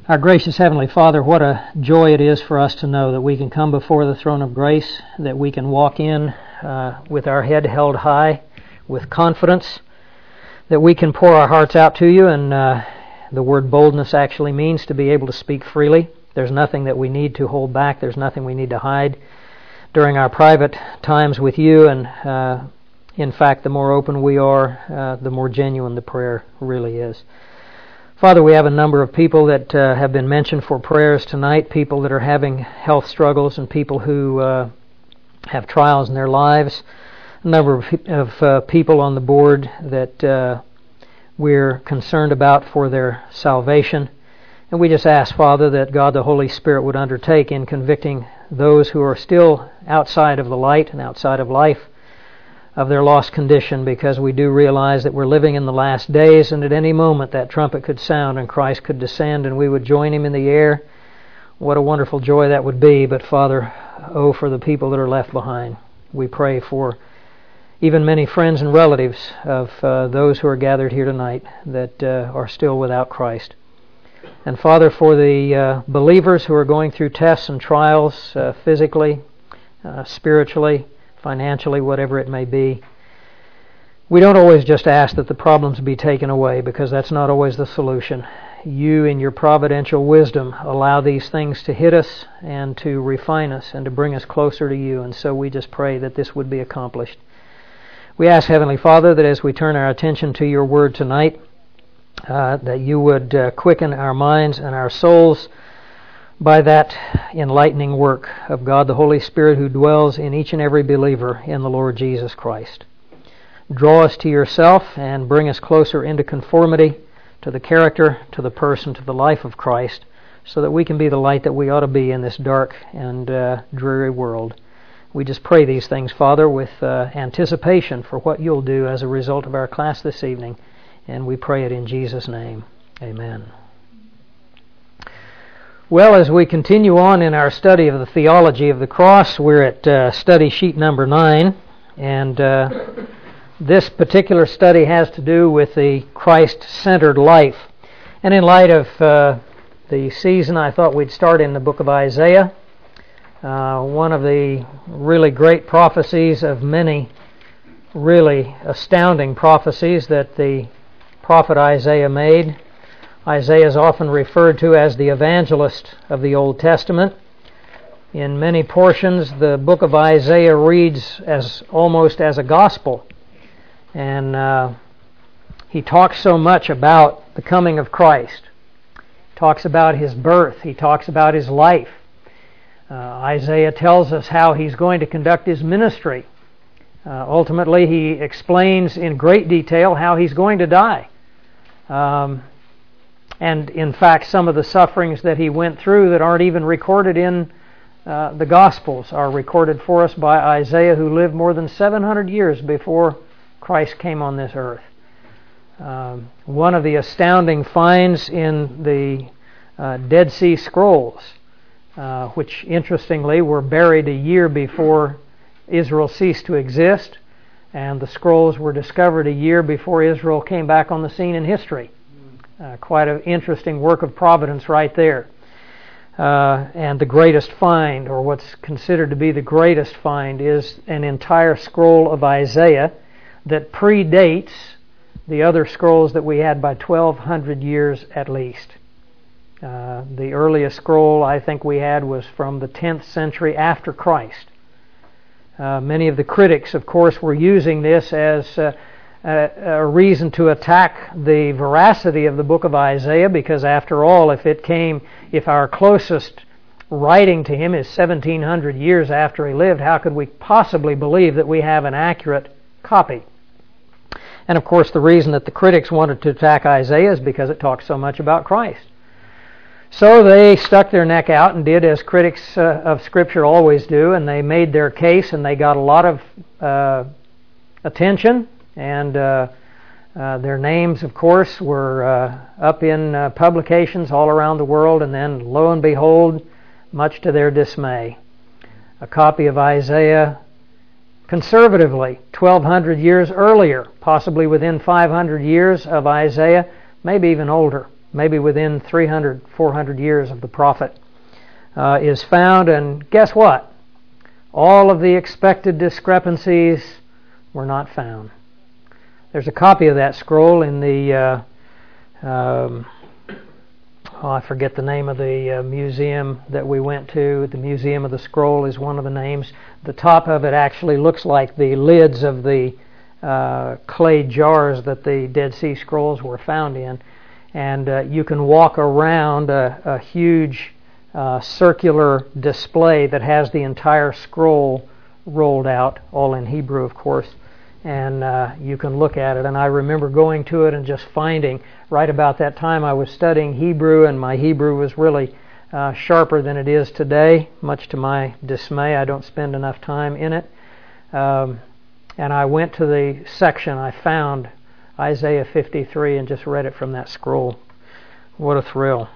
Our gracious Heavenly Father, what a joy it is for us to know that we can come before the throne of grace, that we can walk in with our head held high, with confidence, that we can pour our hearts out to you, and the word boldness actually means to be able to speak freely. There's nothing that we need to hold back. There's nothing we need to hide during our private times with you, and in fact, the more open we are, the more genuine the prayer really is. Father, we have a number of people that have been mentioned for prayers tonight, people that are having health struggles and people who have trials in their lives, a number of people on the board that we're concerned about for their salvation. And we just ask, Father, that God the Holy Spirit would undertake in convicting those who are still outside of the light and outside of life of their lost condition, because we do realize that we're living in the last days, and at any moment that trumpet could sound and Christ could descend and we would join Him in the air. What a wonderful joy that would be. But Father, oh, for the people that are left behind. We pray for even many friends and relatives of those who are gathered here tonight that are still without Christ. And Father, for the believers who are going through tests and trials physically, spiritually, financially, whatever it may be, we don't always just ask that the problems be taken away, because that's not always the solution. You, in your providential wisdom, allow these things to hit us and to refine us and to bring us closer to you, and so we just pray that this would be accomplished. We ask, Heavenly Father, that as we turn our attention to your word tonight, that you would quicken our minds and our souls by that enlightening work of God the Holy Spirit who dwells in each and every believer in the Lord Jesus Christ. Draw us to yourself and bring us closer into conformity to the character, to the person, to the life of Christ, so that we can be the light that we ought to be in this dark and dreary world. We just pray these things, Father, with anticipation for what you'll do as a result of our class this evening, and we pray it in Jesus' name. Amen. Well, as we continue on in our study of the theology of the cross, we're at study sheet number 9, and this particular study has to do with the Christ-centered life. And in light of the season, I thought we'd start in the book of Isaiah, one of the really great prophecies of many really astounding prophecies that the prophet Isaiah made. Isaiah is often referred to as the evangelist of the Old Testament. In many portions, the book of Isaiah reads as almost as a gospel. And he talks so much about the coming of Christ. He talks about His birth. He talks about His life. Isaiah tells us how He's going to conduct His ministry. Ultimately, he explains in great detail how He's going to die. And in fact, some of the sufferings that He went through that aren't even recorded in the Gospels are recorded for us by Isaiah, who lived more than 700 years before Christ came on this earth. One of the astounding finds in the Dead Sea Scrolls, which interestingly were buried a year before Israel ceased to exist, and the scrolls were discovered a year before Israel came back on the scene in history. Quite an interesting work of providence right there. And the greatest find, or what's considered to be the greatest find, is an entire scroll of Isaiah that predates the other scrolls that we had by 1,200 years at least. The earliest scroll I think we had was from the 10th century after Christ. Many of the critics, of course, were using this as a reason to attack the veracity of the book of Isaiah, because after all, if our closest writing to him is 1,700 years after he lived, how could we possibly believe that we have an accurate copy? And of course, the reason that the critics wanted to attack Isaiah is because it talks so much about Christ. So they stuck their neck out and did as critics of Scripture always do, and they made their case, and they got a lot of attention. And their names, of course, were up in publications all around the world. And then, lo and behold, much to their dismay, a copy of Isaiah, conservatively, 1,200 years earlier, possibly within 500 years of Isaiah, maybe even older, maybe within 300, 400 years of the prophet, is found. And guess what? All of the expected discrepancies were not found. There's a copy of that scroll in the, I forget the name of the museum that we went to. The Museum of the Scroll is one of the names. The top of it actually looks like the lids of the clay jars that the Dead Sea Scrolls were found in. And you can walk around a huge circular display that has the entire scroll rolled out, all in Hebrew, of course, and you can look at it. And I remember going to it and just finding, right about that time I was studying Hebrew, and my Hebrew was really sharper than it is today, much to my dismay. I don't spend enough time in it. And I went to the section, I found Isaiah 53 and just read it from that scroll. What a thrill.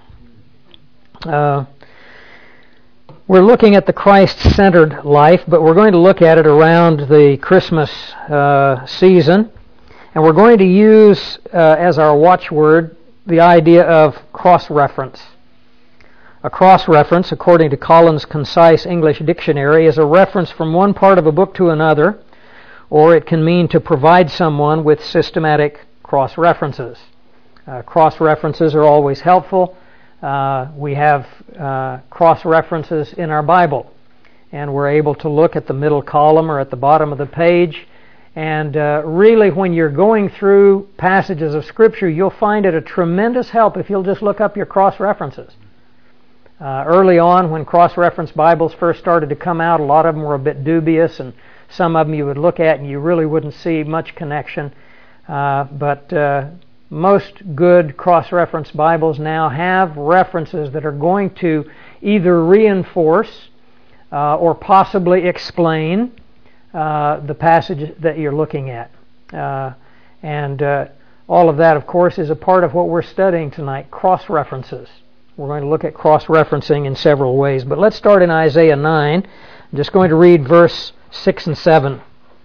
We're looking at the Christ-centered life, but we're going to look at it around the Christmas season. And we're going to use as our watchword the idea of cross-reference. A cross-reference, according to Collins' Concise English Dictionary, is a reference from one part of a book to another, or it can mean to provide someone with systematic cross-references. Cross-references are always helpful. We have cross-references in our Bible, and we're able to look at the middle column or at the bottom of the page. And really, when you're going through passages of Scripture, you'll find it a tremendous help if you'll just look up your cross-references. Early on, when cross-reference Bibles first started to come out, a lot of them were a bit dubious, and some of them you would look at and you really wouldn't see much connection. But most good cross-reference Bibles now have references that are going to either reinforce or possibly explain the passage that you're looking at. And all of that, of course, is a part of what we're studying tonight, cross-references. We're going to look at cross-referencing in several ways. But let's start in Isaiah 9. I'm just going to read verse 6 and 7.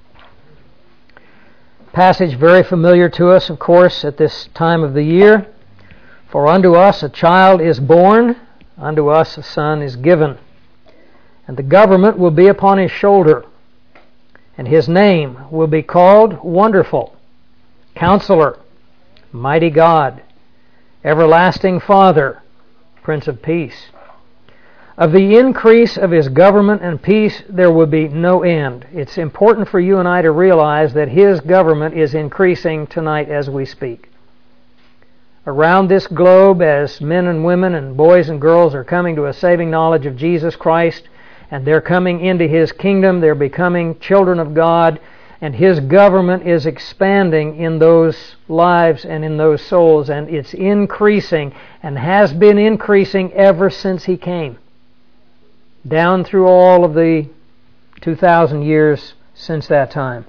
Passage very familiar to us, of course, at this time of the year. For unto us a child is born, unto us a son is given, and the government will be upon his shoulder, and his name will be called Wonderful, Counselor, Mighty God, Everlasting Father, Prince of Peace. Of the increase of his government and peace there will be no end. It's important for you and I to realize that his government is increasing tonight as we speak. Around this globe, as men and women and boys and girls are coming to a saving knowledge of Jesus Christ, and they're coming into his kingdom, they're becoming children of God, and his government is expanding in those lives and in those souls, and it's increasing and has been increasing ever since he came, down through all of the 2,000 years since that time.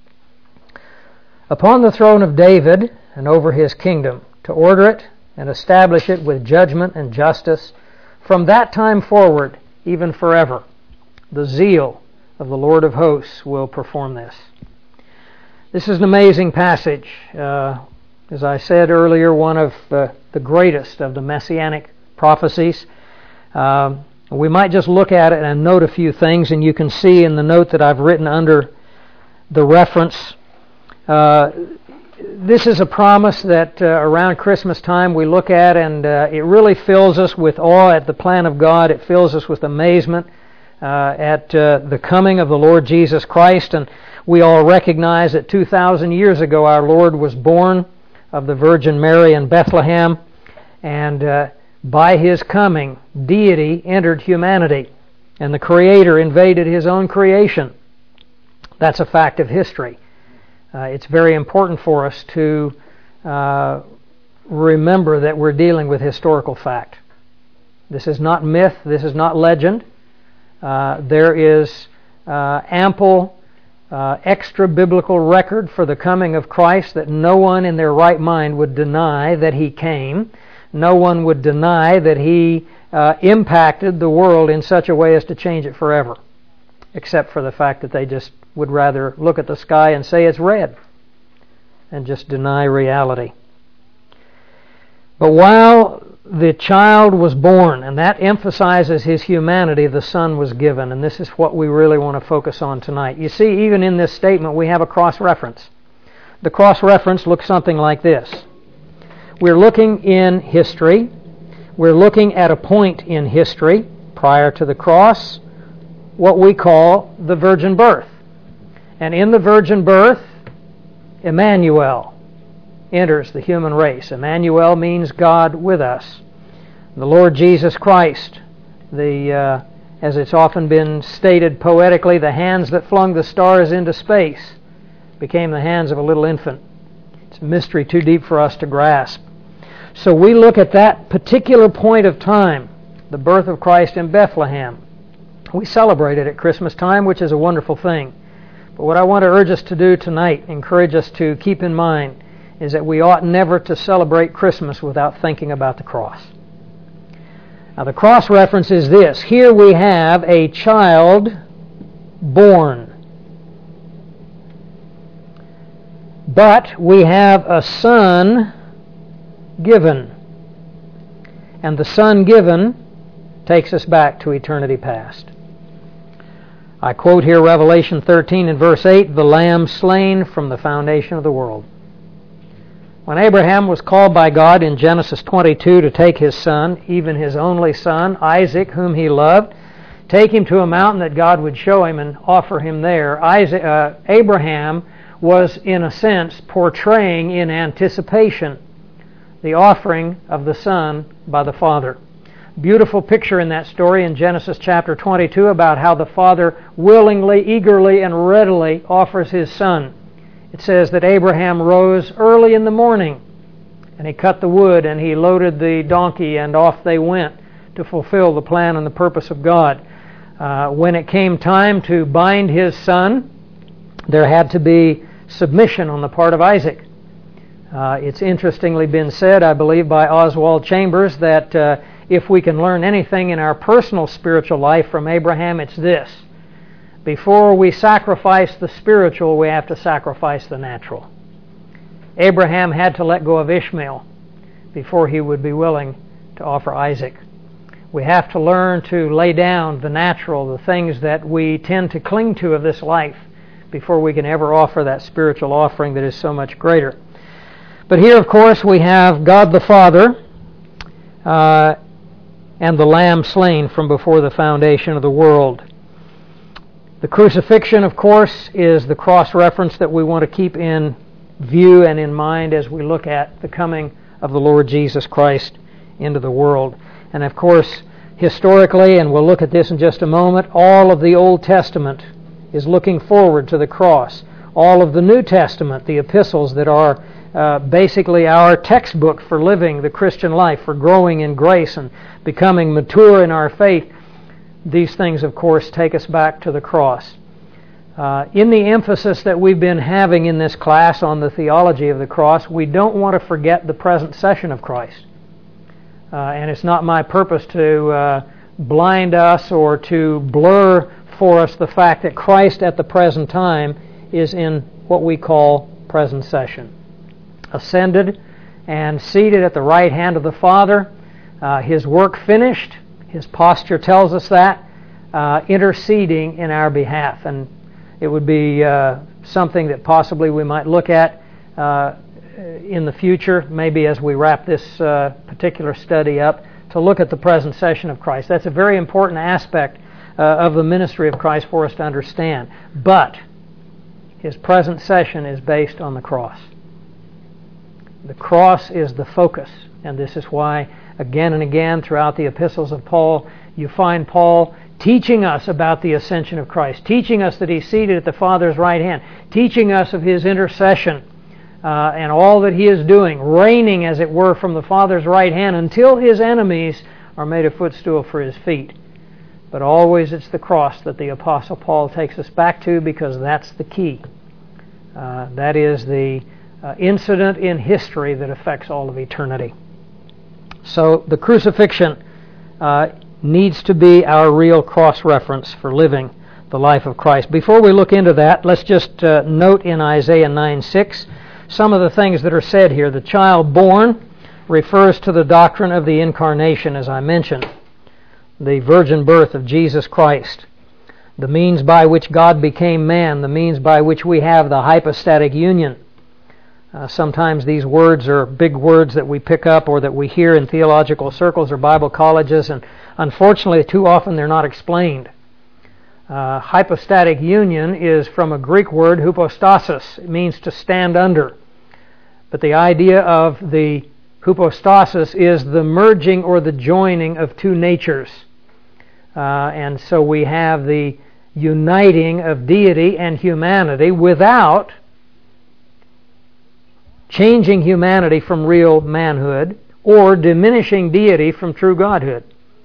Upon the throne of David and over his kingdom, to order it and establish it with judgment and justice, from that time forward, even forever. The zeal of the Lord of hosts will perform this. This is an amazing passage. As I said earlier, one of the greatest of the Messianic prophecies. We might just look at it and note a few things, and you can see in the note that I've written under the reference. This is a promise that around Christmas time we look at, and it really fills us with awe at the plan of God. It fills us with amazement at the coming of the Lord Jesus Christ. And we all recognize that 2,000 years ago our Lord was born of the Virgin Mary in Bethlehem, and by his coming, deity entered humanity, and the Creator invaded his own creation. That's a fact of history. It's very important for us to remember that we're dealing with historical fact. This is not myth. This is not legend. There is ample extra-biblical record for the coming of Christ that no one in their right mind would deny that he came. No one would deny that he impacted the world in such a way as to change it forever, except for the fact that they just would rather look at the sky and say it's red and just deny reality. But while the child was born, and that emphasizes his humanity, the Son was given. And this is what we really want to focus on tonight. You see, even in this statement, we have a cross-reference. The cross-reference looks something like this. We're looking in history. We're looking at a point in history prior to the cross, what we call the virgin birth. And in the virgin birth, Emmanuel enters the human race. Emmanuel means God with us. The Lord Jesus Christ, as it's often been stated poetically, the hands that flung the stars into space became the hands of a little infant. It's a mystery too deep for us to grasp. So we look at that particular point of time, the birth of Christ in Bethlehem. We celebrate it at Christmas time, which is a wonderful thing. But what I want to urge us to do tonight, encourage us to keep in mind, is that we ought never to celebrate Christmas without thinking about the cross. Now the cross reference is this. Here we have a child born. But we have a son given. And the son given takes us back to eternity past. I quote here Revelation 13 and verse 8, "The Lamb slain from the foundation of the world." When Abraham was called by God in Genesis 22 to take his son, even his only son, Isaac, whom he loved, take him to a mountain that God would show him and offer him there, Abraham was, in a sense, portraying in anticipation the offering of the Son by the Father. Beautiful picture in that story in Genesis chapter 22 about how the Father willingly, eagerly, and readily offers his Son. It says that Abraham rose early in the morning, and he cut the wood, and he loaded the donkey, and off they went to fulfill the plan and the purpose of God. When it came time to bind his son, there had to be submission on the part of Isaac. It's interestingly been said, I believe, by Oswald Chambers, that if we can learn anything in our personal spiritual life from Abraham, it's this. Before we sacrifice the spiritual, we have to sacrifice the natural. Abraham had to let go of Ishmael before he would be willing to offer Isaac. We have to learn to lay down the natural, the things that we tend to cling to of this life, before we can ever offer that spiritual offering that is so much greater. But here, of course, we have God the Father and the Lamb slain from before the foundation of the world. The crucifixion, of course, is the cross-reference that we want to keep in view and in mind as we look at the coming of the Lord Jesus Christ into the world. And, of course, historically, and we'll look at this in just a moment, all of the Old Testament is looking forward to the cross. All of the New Testament, the epistles that are basically our textbook for living the Christian life, for growing in grace and becoming mature in our faith, these things, of course, take us back to the cross. In the emphasis that we've been having in this class on the theology of the cross, we don't want to forget the present session of Christ. And it's not my purpose to blind us or to blur for us the fact that Christ at the present time is in what we call present session. Ascended and seated at the right hand of the Father, His work finished. His posture tells us that, interceding in our behalf. And it would be something that possibly we might look at in the future, maybe as we wrap this particular study up, to look at the present session of Christ. That's a very important aspect of the ministry of Christ for us to understand. But His present session is based on the cross. The cross is the focus, and this is why again and again throughout the epistles of Paul, you find Paul teaching us about the ascension of Christ, teaching us that He's seated at the Father's right hand, teaching us of His intercession and all that He is doing, reigning, as it were, from the Father's right hand until His enemies are made a footstool for His feet. But always it's the cross that the Apostle Paul takes us back to, because that's the key. That is the incident in history that affects all of eternity. So the crucifixion needs to be our real cross-reference for living the life of Christ. Before we look into that, let's just note in Isaiah 9:6 some of the things that are said here. The child born, refers to the doctrine of the incarnation, as I mentioned, the virgin birth of Jesus Christ, the means by which God became man, the means by which we have the hypostatic union. Sometimes these words are big words that we pick up or that we hear in theological circles or Bible colleges, and unfortunately too often they're not explained. Hypostatic union is from a Greek word, hypostasis. It means to stand under. But the idea of the hypostasis is the merging or the joining of two natures. And so we have the uniting of deity and humanity without changing humanity from real manhood or diminishing deity from true godhood.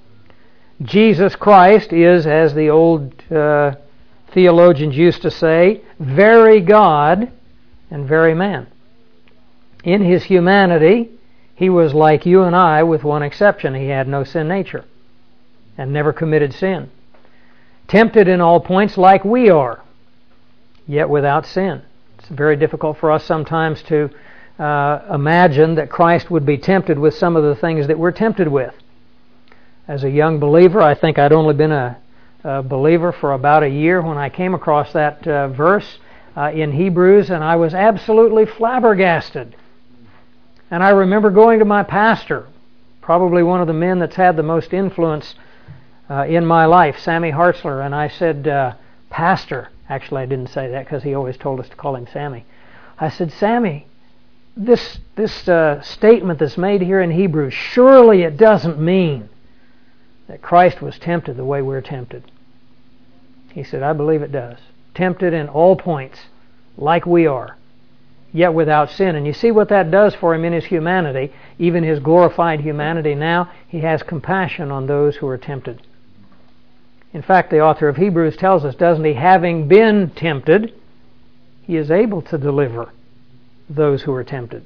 Jesus Christ is, as the old theologians used to say, very God and very man. In his humanity, he was like you and I with one exception. He had no sin nature and never committed sin. Tempted in all points like we are, yet without sin. It's very difficult for us sometimes to imagine that Christ would be tempted with some of the things that we're tempted with. As a young believer, I think I'd only been a believer for about a year when I came across that verse in Hebrews, and I was absolutely flabbergasted. And I remember going to my pastor, probably one of the men that's had the most influence in my life, Sammy Hartzler, and I said, Pastor, actually I didn't say that because he always told us to call him Sammy. I said, Sammy, this statement that's made here in Hebrews, surely it doesn't mean that Christ was tempted the way we're tempted. He said, I believe it does. Tempted in all points, like we are, yet without sin. And you see what that does for him in his humanity, even his glorified humanity now. He has compassion on those who are tempted. In fact, the author of Hebrews tells us, doesn't he, having been tempted, he is able to deliver those who are tempted.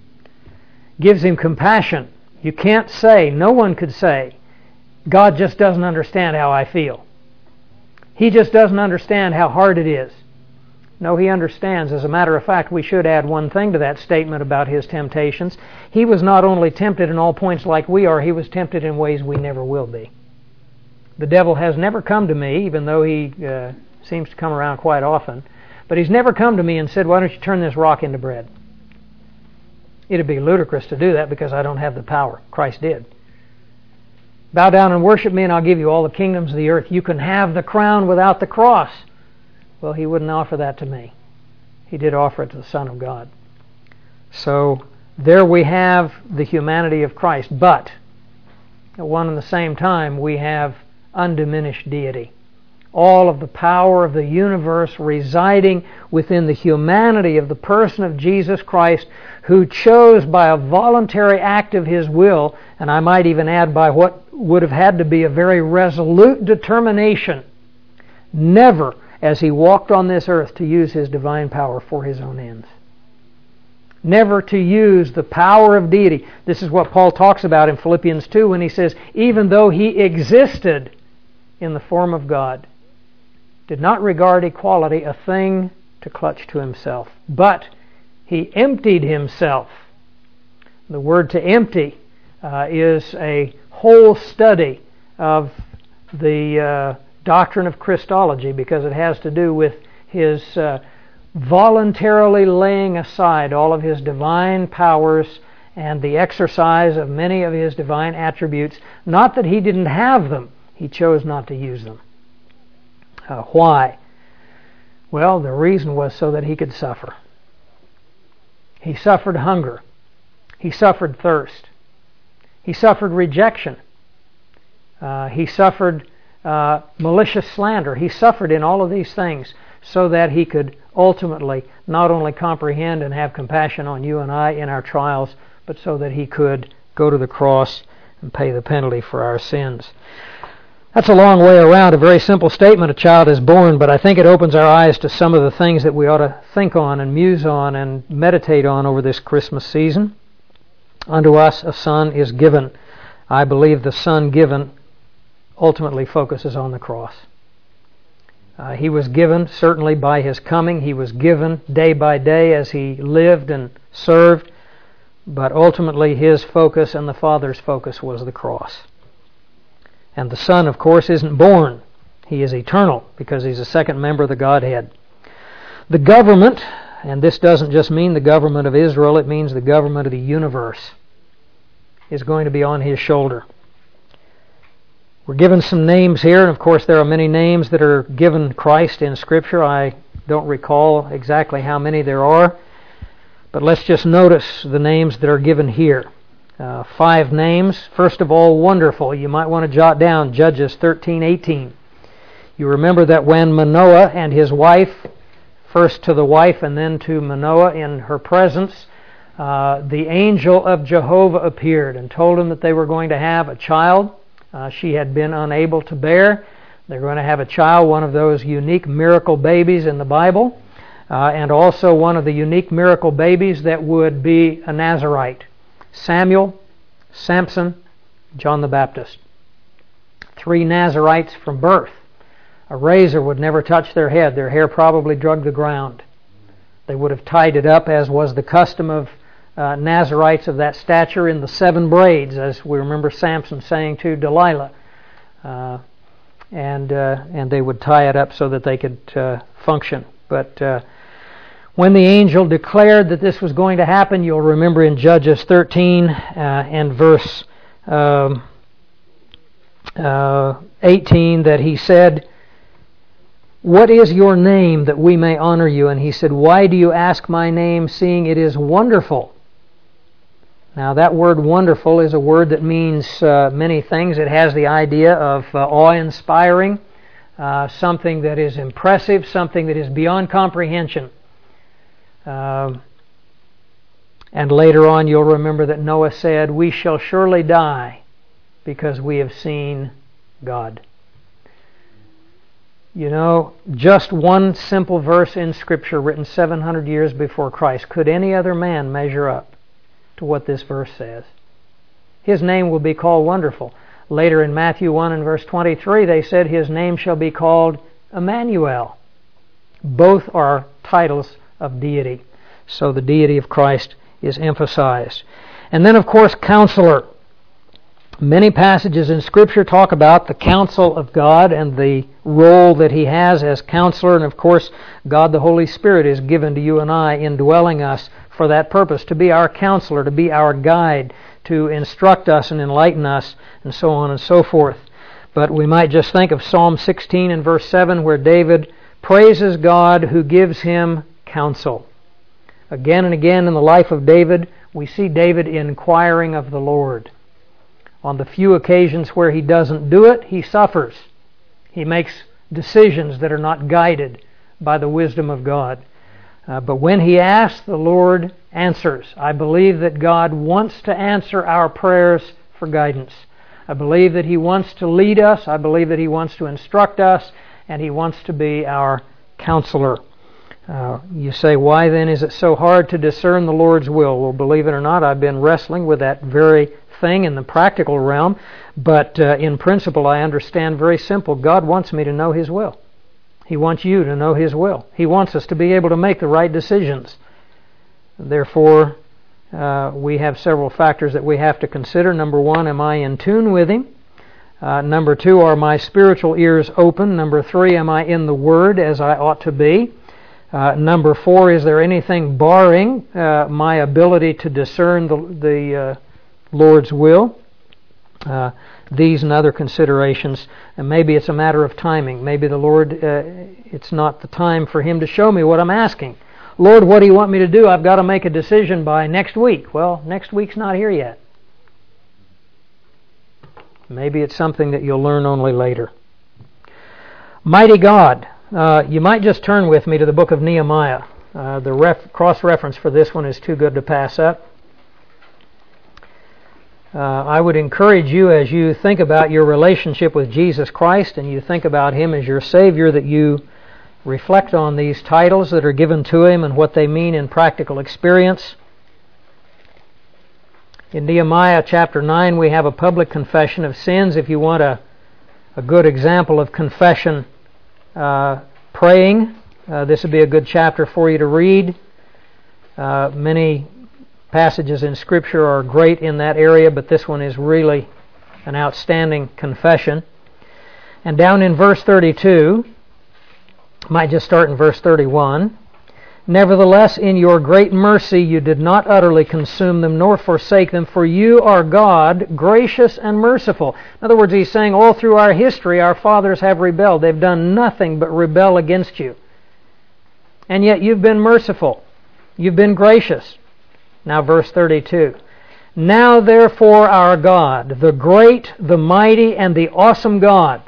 Gives him compassion. You can't say, no one could say, God just doesn't understand how I feel. He just doesn't understand how hard it is. No, he understands. As a matter of fact, we should add one thing to that statement about his temptations. He was not only tempted in all points like we are, he was tempted in ways we never will be. The devil has never come to me, even though he seems to come around quite often, but he's never come to me and said, why don't you turn this rock into bread? It'd be ludicrous to do that because I don't have the power. Christ did. Bow down and worship me and I'll give you all the kingdoms of the earth. You can have the crown without the cross. Well, he wouldn't offer that to me. He did offer it to the Son of God. So there we have the humanity of Christ. But at one and the same time, we have undiminished deity. All of the power of the universe residing within the humanity of the person of Jesus Christ, who chose by a voluntary act of his will, and I might even add by what would have had to be a very resolute determination, never, as he walked on this earth, to use his divine power for his own ends. Never to use the power of deity. This is what Paul talks about in Philippians 2 when he says, even though he existed in the form of God, did not regard equality a thing to clutch to himself, but he emptied himself. The word to empty is a whole study of the doctrine of Christology, because it has to do with his voluntarily laying aside all of his divine powers and the exercise of many of his divine attributes. Not that he didn't have them, he chose not to use them. Why? Well, the reason was so that he could suffer. He suffered hunger. He suffered thirst. He suffered rejection. He suffered malicious slander. He suffered in all of these things so that he could ultimately not only comprehend and have compassion on you and I in our trials, but so that he could go to the cross and pay the penalty for our sins. That's a long way around a very simple statement, a child is born, but I think it opens our eyes to some of the things that we ought to think on and muse on and meditate on over this Christmas season. Unto us a son is given. I believe the son given ultimately focuses on the cross. He was given certainly by his coming. He was given day by day as he lived and served. but ultimately His focus and the Father's focus was the cross. And the Son, of course, isn't born. He is eternal because He's a second member of the Godhead. The government, and this doesn't just mean the government of Israel, it means the government of the universe, is going to be on His shoulder. We're given some names here, and of course there are many names that are given Christ in Scripture. I don't recall exactly how many there are, but let's just notice the names that are given here. 5 names. First of all, wonderful. You might want to jot down Judges 13:18. You remember that when Manoah and his wife, first to the wife and then to Manoah in her presence, the angel of Jehovah appeared and told them that they were going to have a child. She had been unable to bear. They're going to have a child, one of those unique miracle babies in the Bible, and also one of the unique miracle babies that would be a Nazirite. Samuel, Samson, John the Baptist. 3 Nazirites from birth. A razor would never touch their head. Their hair probably drug the ground. They would have tied it up, as was the custom of Nazirites of that stature, in the 7 braids, as we remember Samson saying to Delilah. And they would tie it up so that they could function. But when the angel declared that this was going to happen, you'll remember in Judges 13 and verse 18 that he said, "What is your name, that we may honor you?" And he said, "Why do you ask my name, seeing it is wonderful?" Now that word wonderful is a word that means many things. It has the idea of awe-inspiring, something that is impressive, something that is beyond comprehension. And later on you'll remember that Noah said, "We shall surely die because we have seen God." You know, just one simple verse in Scripture written 700 years before Christ. Could any other man measure up to what this verse says? His name will be called Wonderful. Later in Matthew 1 and verse 23, they said His name shall be called Emmanuel. Both are titles of deity. So the deity of Christ is emphasized. And then, of course, Counselor. Many passages in Scripture talk about the counsel of God and the role that He has as Counselor. And of course, God the Holy Spirit is given to you and I, indwelling us for that purpose, to be our Counselor, to be our guide, to instruct us and enlighten us, and so on and so forth. But we might just think of Psalm 16 and verse 7, where David praises God who gives him counsel. Again and again in the life of David, we see David inquiring of the Lord. On the few occasions where he doesn't do it, he suffers. He makes decisions that are not guided by the wisdom of God. But when he asks, the Lord answers. I believe that God wants to answer our prayers for guidance. I believe that He wants to lead us. I believe that He wants to instruct us. And He wants to be our counselor. You say, why then is it so hard to discern the Lord's will? Well, believe it or not, I've been wrestling with that very thing in the practical realm. But in principle, I understand very simple. God wants me to know His will. He wants you to know His will. He wants us to be able to make the right decisions. Therefore, we have several factors that we have to consider. Number 1, am I in tune with Him? Number 2, are my spiritual ears open? Number 3, am I in the Word as I ought to be? Number 4, is there anything barring my ability to discern the Lord's will? These and other considerations. And maybe it's a matter of timing. Maybe the Lord, it's not the time for Him to show me what I'm asking. Lord, what do you want me to do? I've got to make a decision by next week. Well, next week's not here yet. Maybe it's something that you'll learn only later. Mighty God. You might just turn with me to the book of Nehemiah. The cross-reference for this one is too good to pass up. I would encourage you, as you think about your relationship with Jesus Christ and you think about Him as your Savior, that you reflect on these titles that are given to Him and what they mean in practical experience. In Nehemiah chapter 9, we have a public confession of sins. If you want a good example of confession praying, this would be a good chapter for you to read. Many passages in Scripture are great in that area, but this one is really an outstanding confession. And down in verse 32, might just start in verse 31. Nevertheless, in your great mercy you did not utterly consume them nor forsake them, for you are God, gracious and merciful. In other words, he's saying all through our history our fathers have rebelled. They've done nothing but rebel against you. And yet you've been merciful. You've been gracious. Now verse 32. Now therefore our God, the great, the mighty, and the awesome God,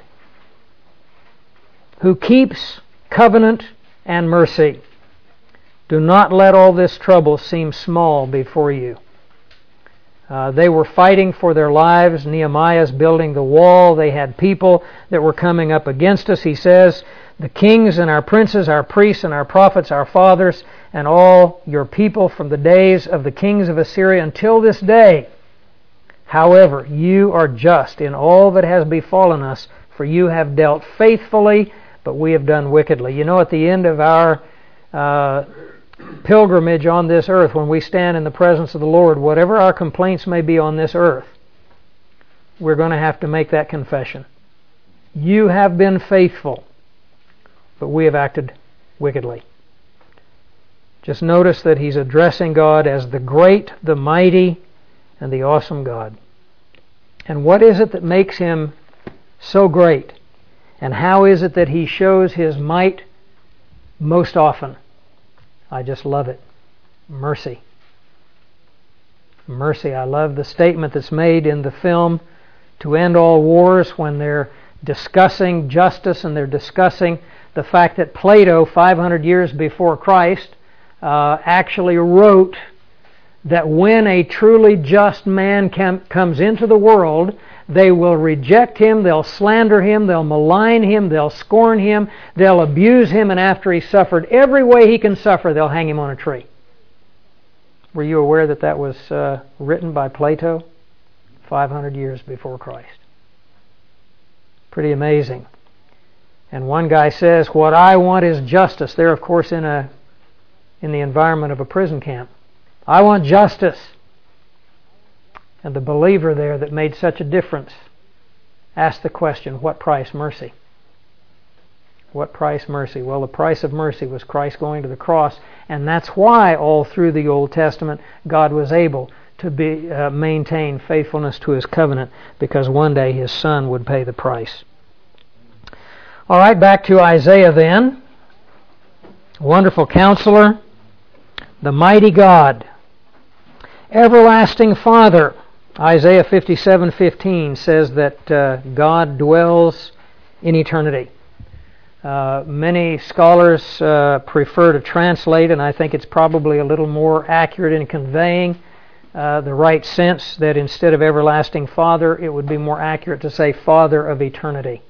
who keeps covenant and mercy, do not let all this trouble seem small before you. They were fighting for their lives. Nehemiah's building the wall. They had people that were coming up against us. He says, the kings and our princes, our priests and our prophets, our fathers, and all your people from the days of the kings of Assyria until this day. However, you are just in all that has befallen us, for you have dealt faithfully, but we have done wickedly. You know, at the end of our pilgrimage on this earth, when we stand in the presence of the Lord, whatever our complaints may be on this earth, we're going to have to make that confession. You have been faithful, but we have acted wickedly. Just notice that he's addressing God as the great, the mighty, and the awesome God. And what is it that makes him so great? And how is it that he shows his might most often? I just love it. Mercy. Mercy. I love the statement that's made in the film To End All Wars when they're discussing justice and they're discussing the fact that Plato, 500 years before Christ, actually wrote that when a truly just man comes into the world, they will reject him, they'll slander him, they'll malign him, they'll scorn him, they'll abuse him, and after he's suffered every way he can suffer, they'll hang him on a tree. Were you aware that that was written by Plato 500 years before Christ? Pretty amazing. And one guy says, what I want is justice. They're, of course, in the environment of a prison camp. I want justice. And the believer there that made such a difference asked the question, what price mercy? What price mercy? Well, the price of mercy was Christ going to the cross, and that's why all through the Old Testament God was able to maintain faithfulness to His covenant, because one day His Son would pay the price. All right, back to Isaiah then. Wonderful Counselor, the mighty God, everlasting Father. Isaiah 57:15 says that God dwells in eternity. Many scholars prefer to translate, and I think it's probably a little more accurate in conveying the right sense, that instead of everlasting Father, it would be more accurate to say Father of eternity.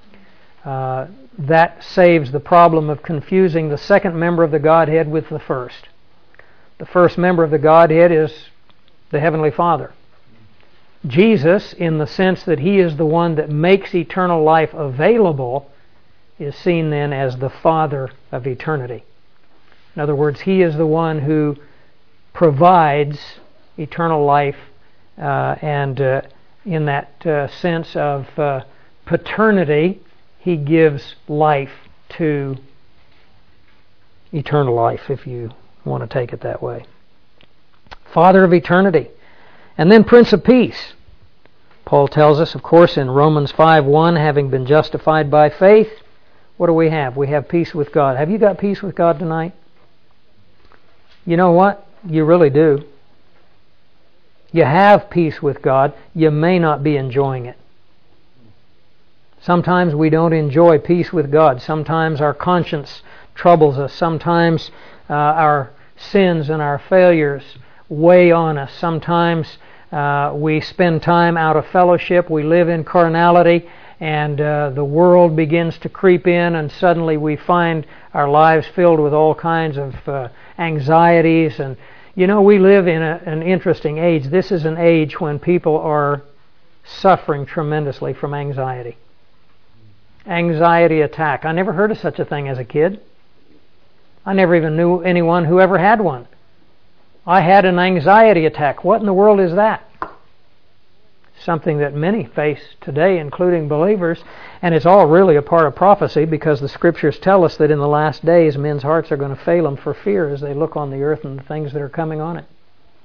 That saves the problem of confusing the second member of the Godhead with the first. The first member of the Godhead is the Heavenly Father. Jesus, in the sense that He is the one that makes eternal life available, is seen then as the Father of eternity. In other words, He is the one who provides eternal life, and in that sense of paternity, He gives life to eternal life, if you want to take it that way. Father of eternity. And then Prince of Peace. Paul tells us, of course, in Romans 5:1, having been justified by faith, what do we have? We have peace with God. Have you got peace with God tonight? You know what? You really do. You have peace with God. You may not be enjoying it. Sometimes we don't enjoy peace with God. Sometimes our conscience troubles us. Sometimes our sins and our failures weigh on us. Sometimes we spend time out of fellowship. We live in carnality, and the world begins to creep in, and suddenly we find our lives filled with all kinds of anxieties. And you know, we live in an interesting age. This is an age when people are suffering tremendously from anxiety. Anxiety attack. I never heard of such a thing as a kid. I never even knew anyone who ever had one. I had an anxiety attack. What in the world is that? Something that many face today, including believers, and it's all really a part of prophecy because the Scriptures tell us that in the last days men's hearts are going to fail them for fear as they look on the earth and the things that are coming on it.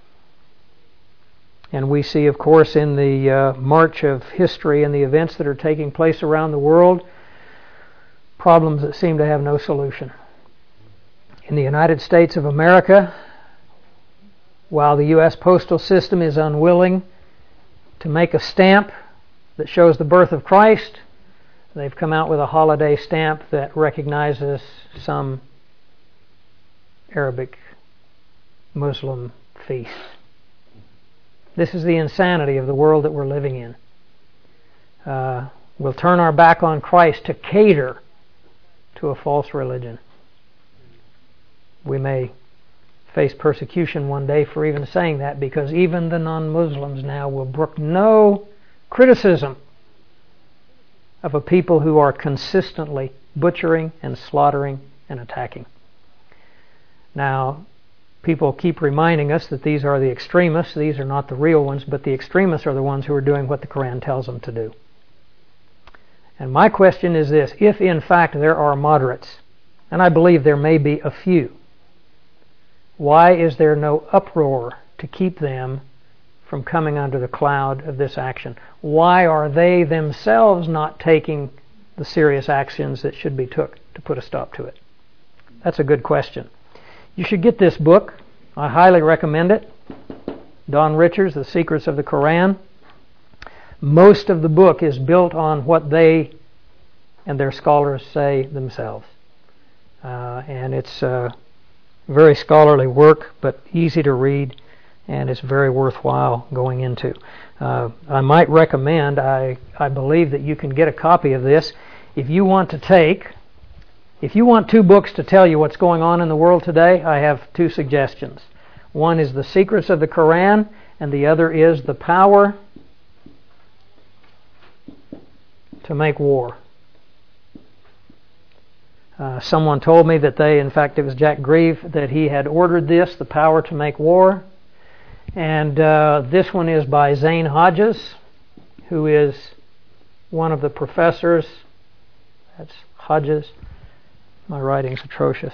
And we see, of course, in the march of history and the events that are taking place around the world, problems that seem to have no solution. In the United States of America, while the U.S. postal system is unwilling to make a stamp that shows the birth of Christ, they've come out with a holiday stamp that recognizes some Arabic Muslim feast. This is the insanity of the world that we're living in. We'll turn our back on Christ to cater to a false religion. We may face persecution one day for even saying that, because even the non-Muslims now will brook no criticism of a people who are consistently butchering and slaughtering and attacking. Now, people keep reminding us that these are the extremists. These are not the real ones, but the extremists are the ones who are doing what the Quran tells them to do. And my question is this: if in fact there are moderates, and I believe there may be a few, why is there no uproar to keep them from coming under the cloud of this action? Why are they themselves not taking the serious actions that should be took to put a stop to it? That's a good question. You should get this book. I highly recommend it. Don Richards, The Secrets of the Quran. Most of the book is built on what they and their scholars say themselves. And it's very scholarly work, but easy to read, and it's very worthwhile going into. I might recommend, I believe that you can get a copy of this. If you want two books to tell you what's going on in the world today, I have two suggestions. One is The Secrets of the Quran, and the other is The Power to Make War. Someone told me that in fact it was Jack Grieve, that he had ordered this, The Power to Make War. And this one is by Zane Hodges, who is one of the professors. That's Hodges. My writing's atrocious.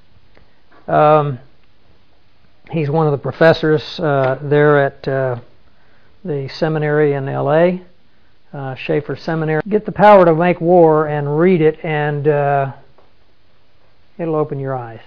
He's one of the professors there at the seminary in L.A., Schaeffer Seminary. Get The Power to Make War and read it, and it'll open your eyes.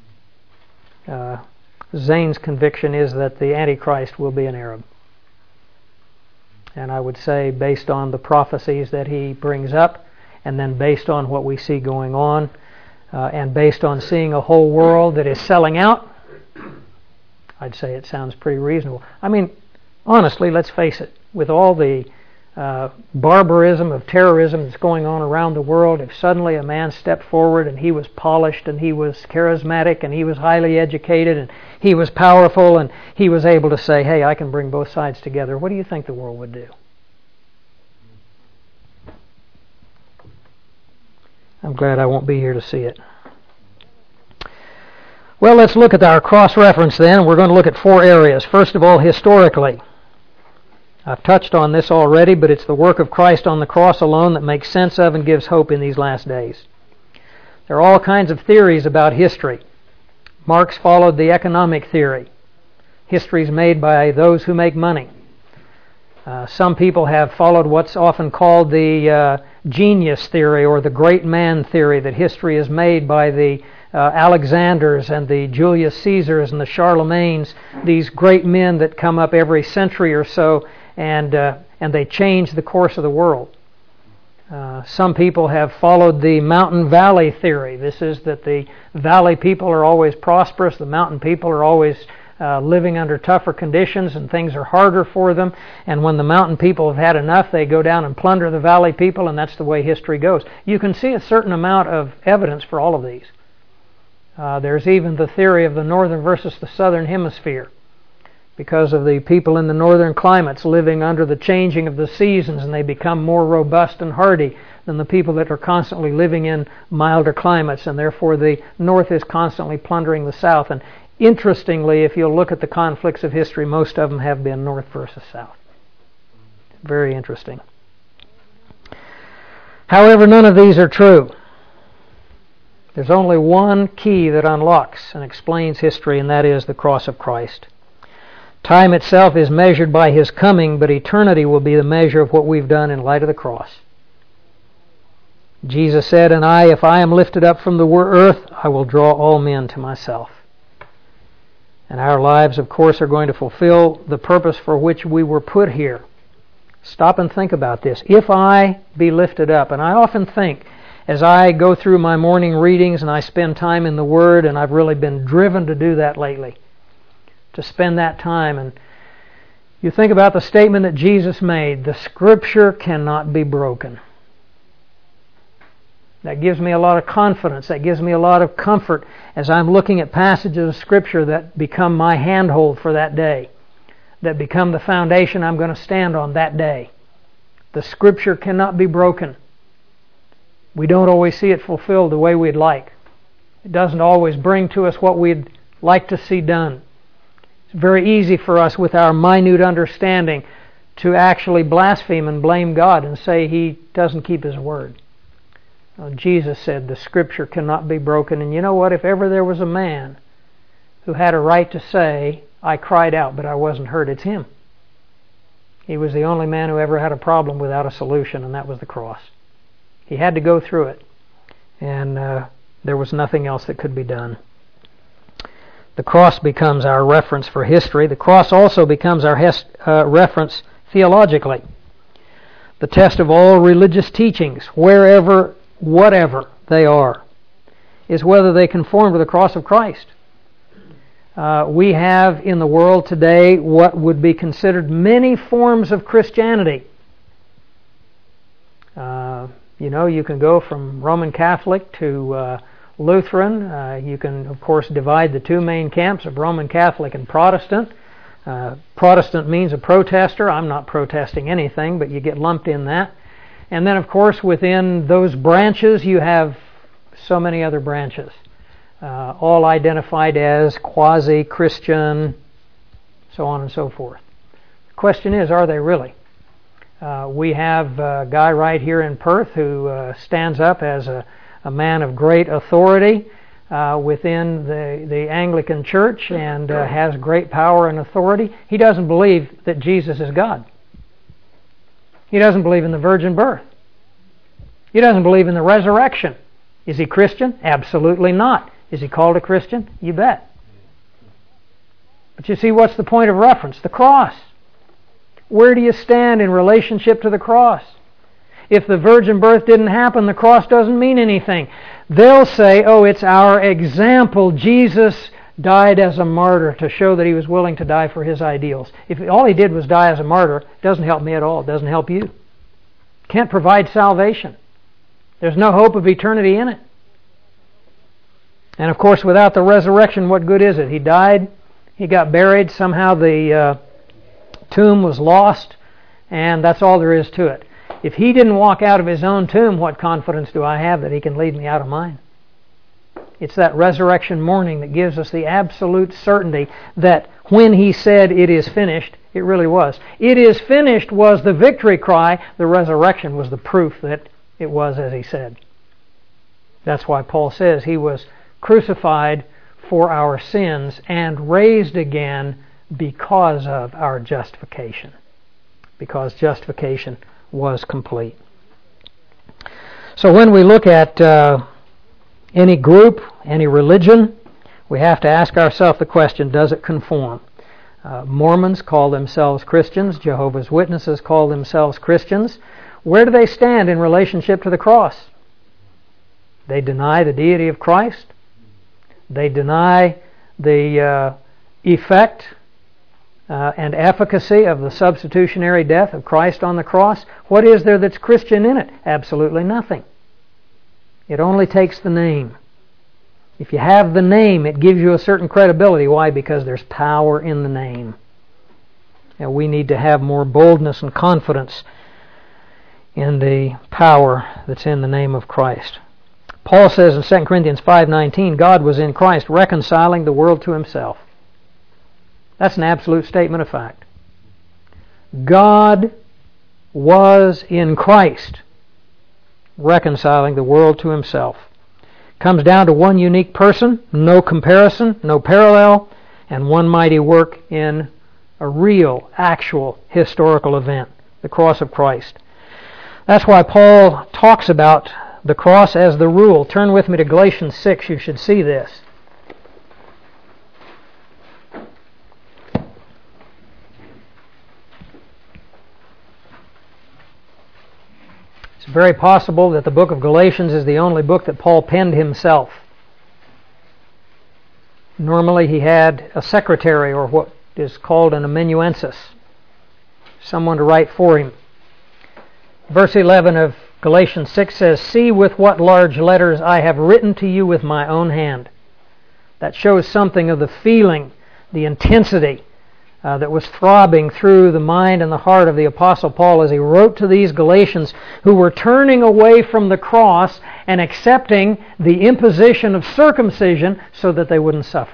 Zane's conviction is that the Antichrist will be an Arab. And I would say, based on the prophecies that he brings up, and then based on what we see going on, and based on seeing a whole world that is selling out, I'd say it sounds pretty reasonable. I mean, honestly, let's face it, with all the barbarism of terrorism that's going on around the world, if suddenly a man stepped forward and he was polished and he was charismatic and he was highly educated and he was powerful and he was able to say, hey, I can bring both sides together, what do you think the world would do? I'm glad I won't be here to see it. Well, let's look at our cross-reference then. We're going to look at 4 areas. First of all, historically. I've touched on this already, but it's the work of Christ on the cross alone that makes sense of and gives hope in these last days. There are all kinds of theories about history. Marx followed the economic theory. History is made by those who make money. Some people have followed what's often called the genius theory or the great man theory, that history is made by the Alexanders and the Julius Caesars and the Charlemagnes, these great men that come up every century or so, and they change the course of the world. Some people have followed the mountain valley theory. This is that the valley people are always prosperous, the mountain people are always living under tougher conditions and things are harder for them, and when the mountain people have had enough, they go down and plunder the valley people, and that's the way history goes. You can see a certain amount of evidence for all of these. There's even the theory of the northern versus the southern hemisphere, because of the people in the northern climates living under the changing of the seasons, and they become more robust and hardy than the people that are constantly living in milder climates, and therefore the north is constantly plundering the south. And Interestingly, if you'll look at the conflicts of history, most of them have been north versus south. Very interesting. However, none of these are true. There's only one key that unlocks and explains history, and that is the cross of Christ. Time itself is measured by His coming, but eternity will be the measure of what we've done in light of the cross. Jesus said, "And if I am lifted up from the earth, I will draw all men to myself." And our lives, of course, are going to fulfill the purpose for which we were put here. Stop and think about this. If I be lifted up, and I often think as I go through my morning readings and I spend time in the Word, and I've really been driven to do that lately, to spend that time, and you think about the statement that Jesus made, the Scripture cannot be broken. That gives me a lot of confidence. That gives me a lot of comfort as I'm looking at passages of Scripture that become my handhold for that day, that become the foundation I'm going to stand on that day. The Scripture cannot be broken. We don't always see it fulfilled the way we'd like. It doesn't always bring to us what we'd like to see done. It's very easy for us with our minute understanding to actually blaspheme and blame God and say He doesn't keep His word. Jesus said the Scripture cannot be broken. And you know what? If ever there was a man who had a right to say, "I cried out, but I wasn't heard," it's Him. He was the only man who ever had a problem without a solution, and that was the cross. He had to go through it, and there was nothing else that could be done. The cross becomes our reference for history. The cross also becomes our reference theologically. The test of all religious teachings, wherever, whatever they are, is whether they conform to the cross of Christ. We have in the world today what would be considered many forms of Christianity. You can go from Roman Catholic to Lutheran. You can, of course, divide the two main camps of Roman Catholic and Protestant. Protestant means a protester. I'm not protesting anything, but you get lumped in that. And then, of course, within those branches, you have so many other branches, all identified as quasi-Christian, so on and so forth. The question is, are they really? We have a guy right here in Perth who stands up as a man of great authority within the Anglican Church and has great power and authority. He doesn't believe that Jesus is God. He doesn't believe in the virgin birth. He doesn't believe in the resurrection. Is he Christian? Absolutely not. Is he called a Christian? You bet. But you see, what's the point of reference? The cross. Where do you stand in relationship to the cross? If the virgin birth didn't happen, the cross doesn't mean anything. They'll say, oh, it's our example. Jesus died as a martyr to show that he was willing to die for his ideals. If all he did was die as a martyr, it doesn't help me at all. It doesn't help you. Can't provide salvation. There's no hope of eternity in it. And of course, without the resurrection, what good is it? He died, he got buried, somehow the tomb was lost, and that's all there is to it. If he didn't walk out of his own tomb, what confidence do I have that he can lead me out of mine? It's that resurrection morning that gives us the absolute certainty that when he said it is finished, it really was. It is finished was the victory cry. The resurrection was the proof that it was as he said. That's why Paul says he was crucified for our sins and raised again because of our justification. Because justification was complete. So when we look at any group, any religion, we have to ask ourselves the question, does it conform? Mormons call themselves Christians. Jehovah's Witnesses call themselves Christians. Where do they stand in relationship to the cross? They deny the deity of Christ. They deny the effect and efficacy of the substitutionary death of Christ on the cross. What is there that's Christian in it? Absolutely nothing. It only takes the name. If you have the name, it gives you a certain credibility. Why? Because there's power in the name. And we need to have more boldness and confidence in the power that's in the name of Christ. Paul says in 2 Corinthians 5:19, God was in Christ reconciling the world to himself. That's an absolute statement of fact. God was in Christ reconciling the world to himself. Comes down to one unique person, no comparison, no parallel, and one mighty work in a real, actual, historical event, the cross of Christ. That's why Paul talks about the cross as the rule. Turn with me to Galatians 6. You should see this. It's very possible that the book of Galatians is the only book that Paul penned himself. Normally he had a secretary, or what is called an amanuensis, someone to write for him. Verse 11 of Galatians 6 says, "See with what large letters I have written to you with my own hand." That shows something of the feeling, the intensity that was throbbing through the mind and the heart of the Apostle Paul as he wrote to these Galatians who were turning away from the cross and accepting the imposition of circumcision so that they wouldn't suffer.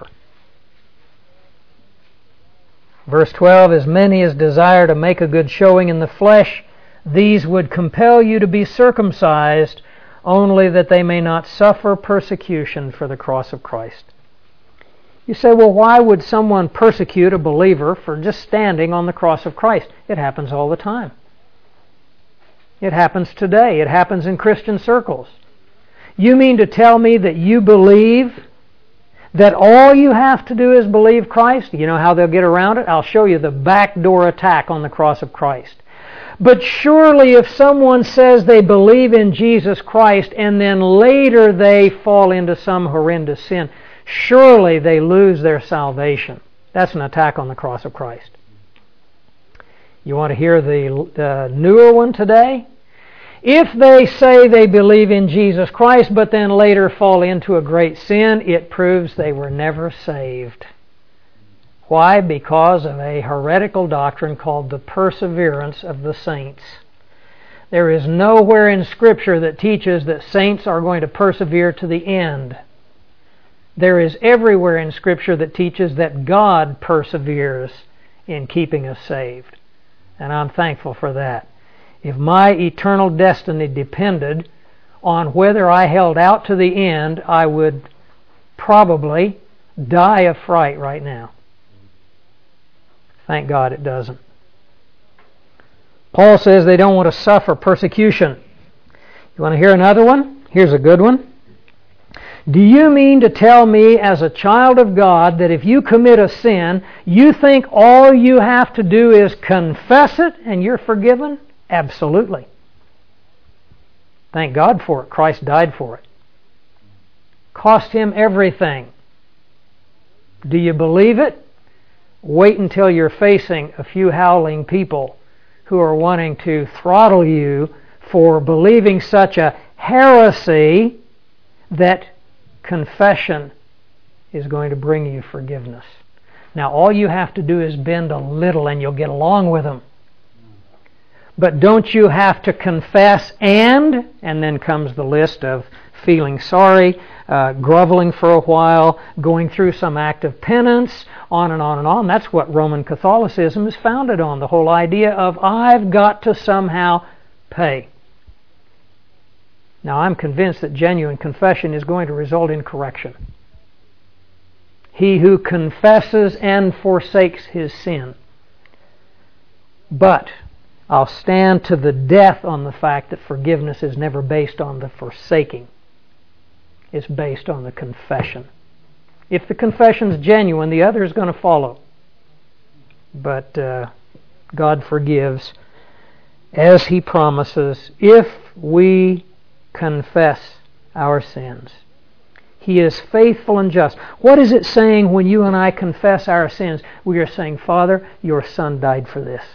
Verse 12, "As many as desire to make a good showing in the flesh, these would compel you to be circumcised, only that they may not suffer persecution for the cross of Christ." You say, well, why would someone persecute a believer for just standing on the cross of Christ? It happens all the time. It happens today. It happens in Christian circles. You mean to tell me that you believe that all you have to do is believe Christ? You know how they'll get around it? I'll show you the backdoor attack on the cross of Christ. But surely if someone says they believe in Jesus Christ and then later they fall into some horrendous sin, surely they lose their salvation. That's an attack on the cross of Christ. You want to hear the newer one today? If they say they believe in Jesus Christ but then later fall into a great sin, it proves they were never saved. Why? Because of a heretical doctrine called the perseverance of the saints. There is nowhere in Scripture that teaches that saints are going to persevere to the end. There is everywhere in Scripture that teaches that God perseveres in keeping us saved. And I'm thankful for that. If my eternal destiny depended on whether I held out to the end, I would probably die of fright right now. Thank God it doesn't. Paul says they don't want to suffer persecution. You want to hear another one? Here's a good one. Do you mean to tell me as a child of God that if you commit a sin, you think all you have to do is confess it and you're forgiven? Absolutely. Thank God for it. Christ died for it. Cost him everything. Do you believe it? Wait until you're facing a few howling people who are wanting to throttle you for believing such a heresy that confession is going to bring you forgiveness. Now all you have to do is bend a little and you'll get along with them. But don't you have to confess and then comes the list of feeling sorry, groveling for a while, going through some act of penance, on and on and on. That's what Roman Catholicism is founded on, the whole idea of I've got to somehow pay. Now I'm convinced that genuine confession is going to result in correction. He who confesses and forsakes his sin. But I'll stand to the death on the fact that forgiveness is never based on the forsaking. It's based on the confession. If the confession is genuine, the other is going to follow. But God forgives as He promises if we confess our sins. He is faithful and just. What is it saying when you and I confess our sins? We are saying, Father, your Son died for this.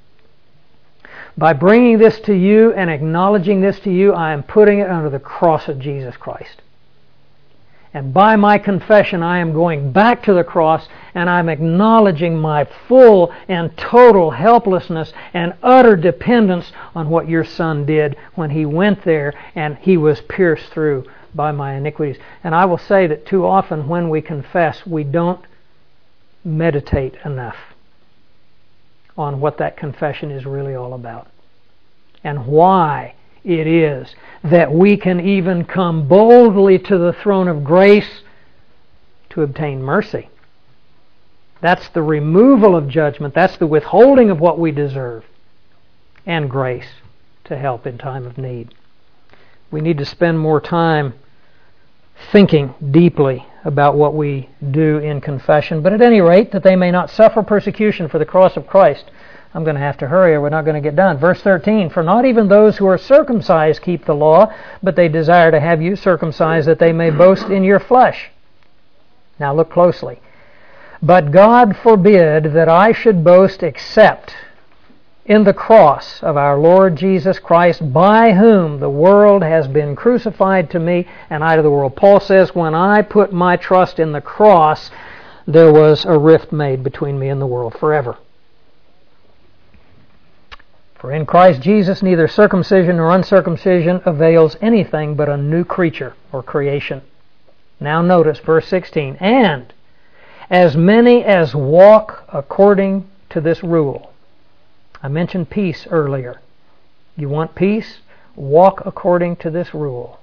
By bringing this to you and acknowledging this to you, I am putting it under the cross of Jesus Christ. And by my confession, I am going back to the cross and I'm acknowledging my full and total helplessness and utter dependence on what your Son did when He went there and He was pierced through by my iniquities. And I will say that too often when we confess, we don't meditate enough on what that confession is really all about, and why it is that we can even come boldly to the throne of grace to obtain mercy. That's the removal of judgment. That's the withholding of what we deserve, and grace to help in time of need. We need to spend more time thinking deeply about what we do in confession, but at any rate, that they may not suffer persecution for the cross of Christ. I'm going to have to hurry or we're not going to get done. Verse 13, for not even those who are circumcised keep the law, but they desire to have you circumcised that they may boast in your flesh. Now look closely. But God forbid that I should boast except in the cross of our Lord Jesus Christ, by whom the world has been crucified to me, and I to the world. Paul says, when I put my trust in the cross, there was a rift made between me and the world forever. For in Christ Jesus neither circumcision nor uncircumcision avails anything but a new creature or creation. Now notice verse 16. And as many as walk according to this rule. I mentioned peace earlier. You want peace? Walk according to this rule.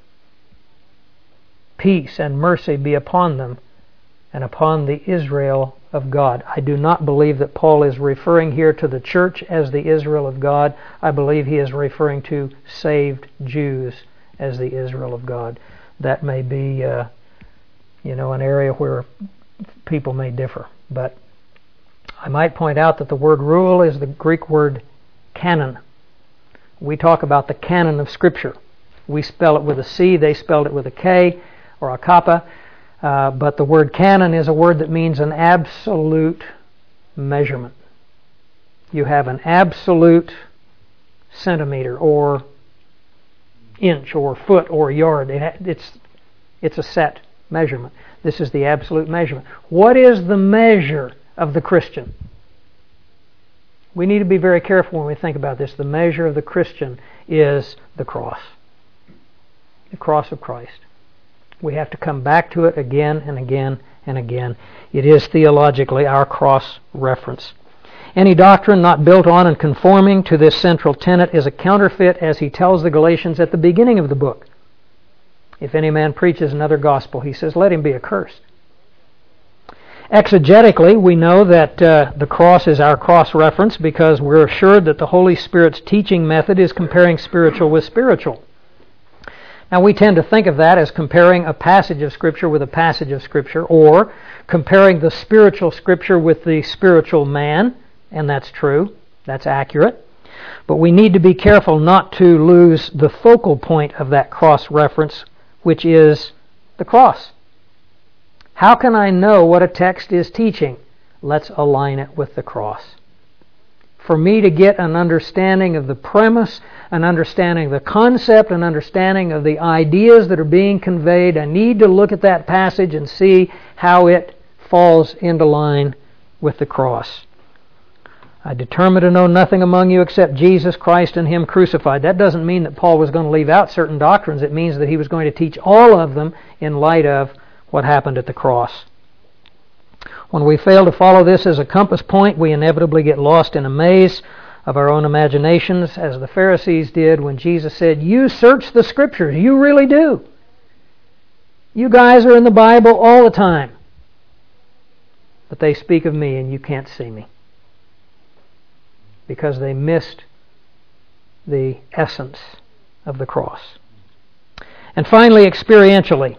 Peace and mercy be upon them and upon the Israel of God. I do not believe that Paul is referring here to the church as the Israel of God. I believe he is referring to saved Jews as the Israel of God. That may be, an area where people may differ. But I might point out that the word rule is the Greek word canon. We talk about the canon of Scripture. We spell it with a C, they spelled it with a K or a kappa. But the word canon is a word that means an absolute measurement. You have an absolute centimeter or inch or foot or yard. It's a set measurement. This is the absolute measurement. What is the measure of the Christian? We need to be very careful when we think about this. The measure of the Christian is the cross. The cross of Christ. We have to come back to it again and again and again. It is theologically our cross reference. Any doctrine not built on and conforming to this central tenet is a counterfeit, as he tells the Galatians at the beginning of the book. If any man preaches another gospel, he says, let him be accursed. Exegetically, we know that the cross is our cross reference because we're assured that the Holy Spirit's teaching method is comparing spiritual with spiritual. Now, we tend to think of that as comparing a passage of Scripture with a passage of Scripture, or comparing the spiritual Scripture with the spiritual man, and that's true, that's accurate. But we need to be careful not to lose the focal point of that cross reference, which is the cross. How can I know what a text is teaching? Let's align it with the cross. For me to get an understanding of the premise, an understanding of the concept, an understanding of the ideas that are being conveyed, I need to look at that passage and see how it falls into line with the cross. I determined to know nothing among you except Jesus Christ and Him crucified. That doesn't mean that Paul was going to leave out certain doctrines. It means that he was going to teach all of them in light of what happened at the cross. When we fail to follow this as a compass point, we inevitably get lost in a maze of our own imaginations, as the Pharisees did when Jesus said, you search the Scriptures. You really do. You guys are in the Bible all the time. But they speak of me and you can't see me. Because they missed the essence of the cross. And finally, experientially.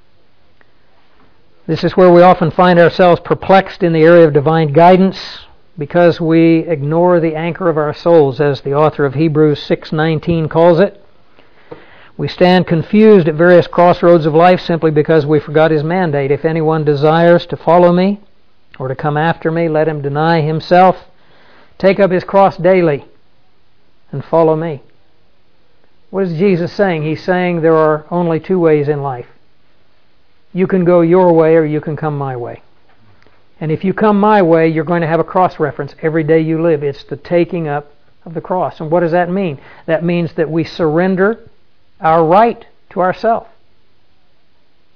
This is where we often find ourselves perplexed in the area of divine guidance because we ignore the anchor of our souls, as the author of Hebrews 6:19 calls it. We stand confused at various crossroads of life simply because we forgot His mandate. If anyone desires to follow me or to come after me, let him deny himself, take up his cross daily, and follow me. What is Jesus saying? He's saying there are only two ways in life. You can go your way or you can come my way. And if you come my way, you're going to have a cross reference every day you live. It's the taking up of the cross. And what does that mean? That means that we surrender our right to ourselves.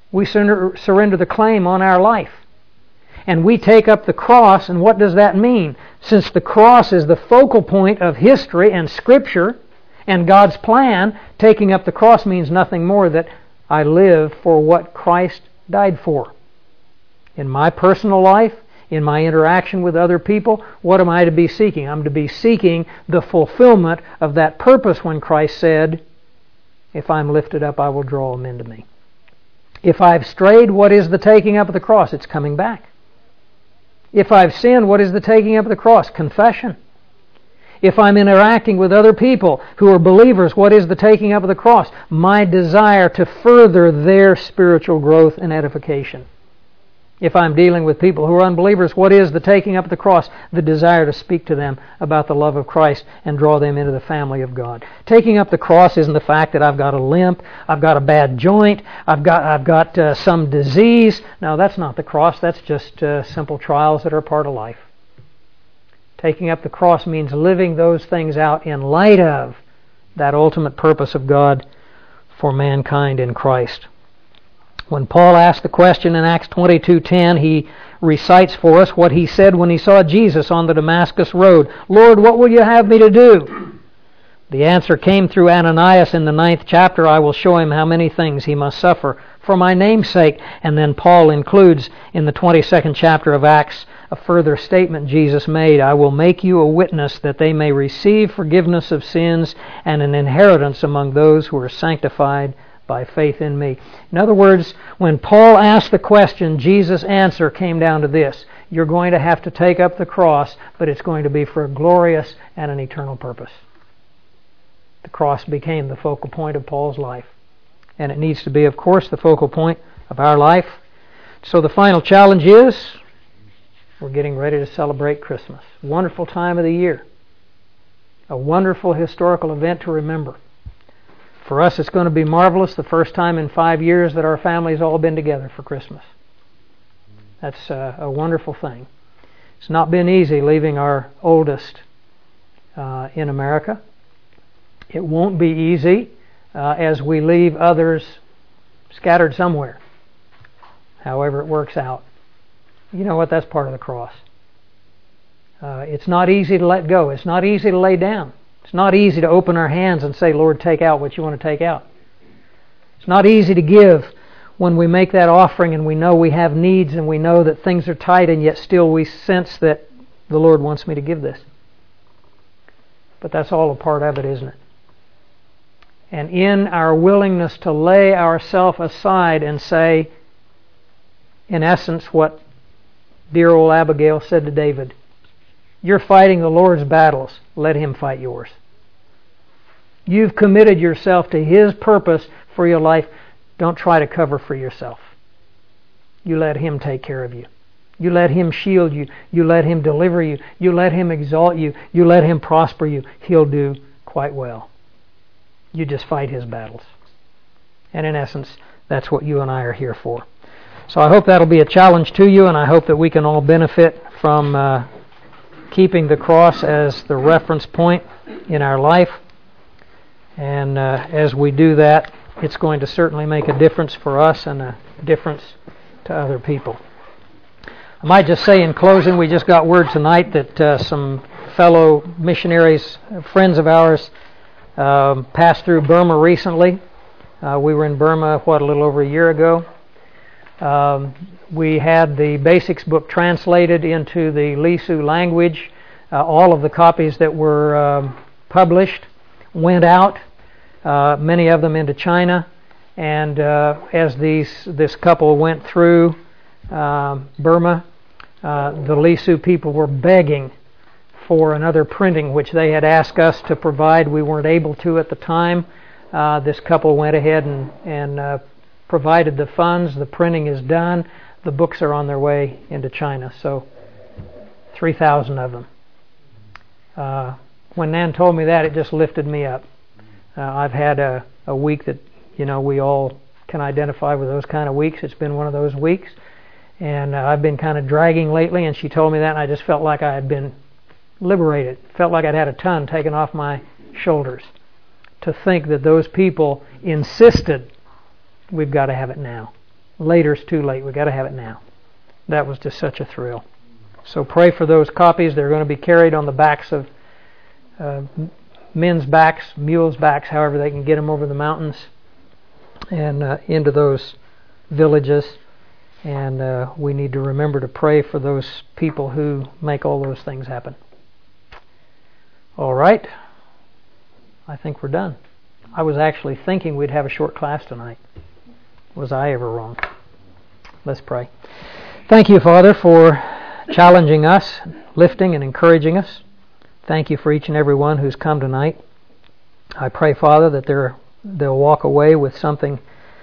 We surrender the claim on our life. And we take up the cross, and what does that mean? Since the cross is the focal point of history and Scripture and God's plan, taking up the cross means nothing more that I live for what Christ died for. In my personal life, in my interaction with other people, what am I to be seeking? I'm to be seeking the fulfillment of that purpose when Christ said, if I'm lifted up, I will draw them into me. If I've strayed, what is the taking up of the cross? It's coming back. If I've sinned, what is the taking up of the cross? Confession. If I'm interacting with other people who are believers, what is the taking up of the cross? My desire to further their spiritual growth and edification. If I'm dealing with people who are unbelievers, what is the taking up of the cross? The desire to speak to them about the love of Christ and draw them into the family of God. Taking up the cross isn't the fact that I've got a limp, I've got a bad joint, I've got some disease. No, that's not the cross. That's just simple trials that are part of life. Taking up the cross means living those things out in light of that ultimate purpose of God for mankind in Christ. When Paul asked the question in Acts 22:10, he recites for us what he said when he saw Jesus on the Damascus road. Lord, what will you have me to do? The answer came through Ananias in the 9th chapter. I will show him how many things he must suffer for my name's sake. And then Paul includes in the 22nd chapter of Acts a further statement Jesus made. I will make you a witness that they may receive forgiveness of sins and an inheritance among those who are sanctified by faith in me. In other words, when Paul asked the question, Jesus' answer came down to this. You're going to have to take up the cross, but it's going to be for a glorious and an eternal purpose. The cross became the focal point of Paul's life. And it needs to be, of course, the focal point of our life. So the final challenge is, we're getting ready to celebrate Christmas. Wonderful time of the year. A wonderful historical event to remember. For us, it's going to be marvelous, the first time in 5 years that our family's all been together for Christmas. That's a wonderful thing. It's not been easy leaving our oldest in America. It won't be easy as we leave others scattered somewhere. However it works out. You know what? That's part of the cross. It's not easy to let go. It's not easy to lay down. It's not easy to open our hands and say, Lord, take out what you want to take out. It's not easy to give when we make that offering and we know we have needs and we know that things are tight and yet still we sense that the Lord wants me to give this. But that's all a part of it, isn't it? And in our willingness to lay ourselves aside and say, in essence, what dear old Abigail said to David, you're fighting the Lord's battles. Let Him fight yours. You've committed yourself to His purpose for your life. Don't try to cover for yourself. You let Him take care of you. You let Him shield you. You let Him deliver you. You let Him exalt you. You let Him prosper you. He'll do quite well. You just fight His battles. And in essence, that's what you and I are here for. So I hope that'll be a challenge to you, and I hope that we can all benefit from keeping the cross as the reference point in our life. And as we do that, it's going to certainly make a difference for us and a difference to other people. I might just say in closing, we just got word tonight that some fellow missionaries, friends of ours, passed through Burma recently. We were in Burma, a little over a year ago. We had the Basics book translated into the Lisu language. All of the copies that were published went out, many of them into China. And as this couple went through Burma, the Lisu people were begging for another printing, which they had asked us to provide. We weren't able to at the time. This couple went ahead and provided the funds. The printing is done. The books are on their way into China. So 3,000 of them. When Nan told me that, it just lifted me up. I've had a week that, we all can identify with those kind of weeks. It's been one of those weeks. And I've been kind of dragging lately, and she told me that, and I just felt like I had been liberated. Felt like I'd had a ton taken off my shoulders. To think that those people insisted, we've got to have it now. later's too late. We've got to have it now. That was just such a thrill. So pray for those copies. They're going to be carried on the backs of men's backs, mules' backs, however they can get them over the mountains and into those villages. And we need to remember to pray for those people who make all those things happen. All right. I think we're done. I was actually thinking we'd have a short class tonight. Was I ever wrong? Let's pray. Thank you, Father, for challenging us, lifting and encouraging us. Thank you for each and every one who's come tonight. I pray, Father, that they'll walk away with something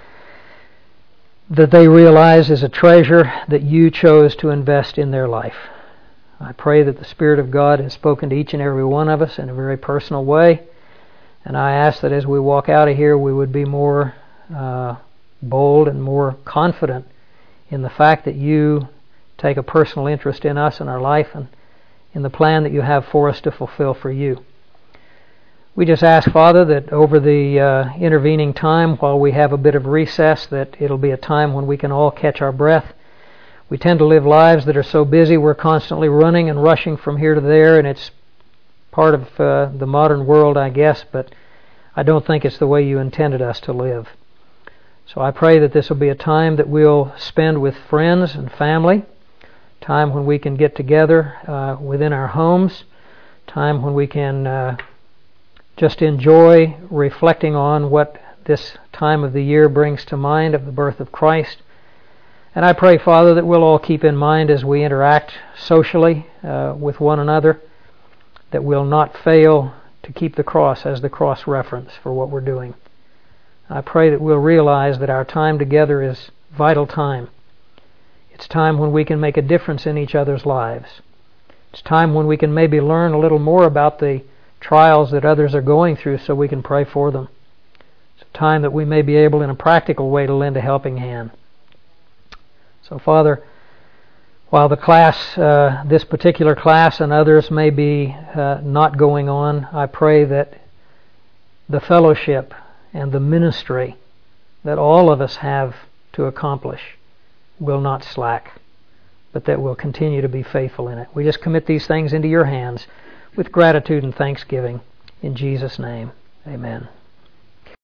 that they realize is a treasure that you chose to invest in their life. I pray that the Spirit of God has spoken to each and every one of us in a very personal way. And I ask that as we walk out of here, we would be more bold and more confident in the fact that you take a personal interest in us and our life and in the plan that you have for us to fulfill for you. We just ask, Father, that over the intervening time, while we have a bit of recess, that it'll be a time when we can all catch our breath. We tend to live lives that are so busy we're constantly running and rushing from here to there, and it's part of the modern world, I guess, but I don't think it's the way you intended us to live. So I pray that this will be a time that we'll spend with friends and family, time when we can get together within our homes, time when we can just enjoy reflecting on what this time of the year brings to mind of the birth of Christ. And I pray, Father, that we'll all keep in mind as we interact socially with one another that we'll not fail to keep the cross as the cross reference for what we're doing. I pray that we'll realize that our time together is vital time. It's time when we can make a difference in each other's lives. It's time when we can maybe learn a little more about the trials that others are going through so we can pray for them. It's a time that we may be able in a practical way to lend a helping hand. So, Father, while the class, this particular class and others may be not going on, I pray that the fellowship and the ministry that all of us have to accomplish will not slack, but that we'll continue to be faithful in it. We just commit these things into your hands with gratitude and thanksgiving. In Jesus' name, amen.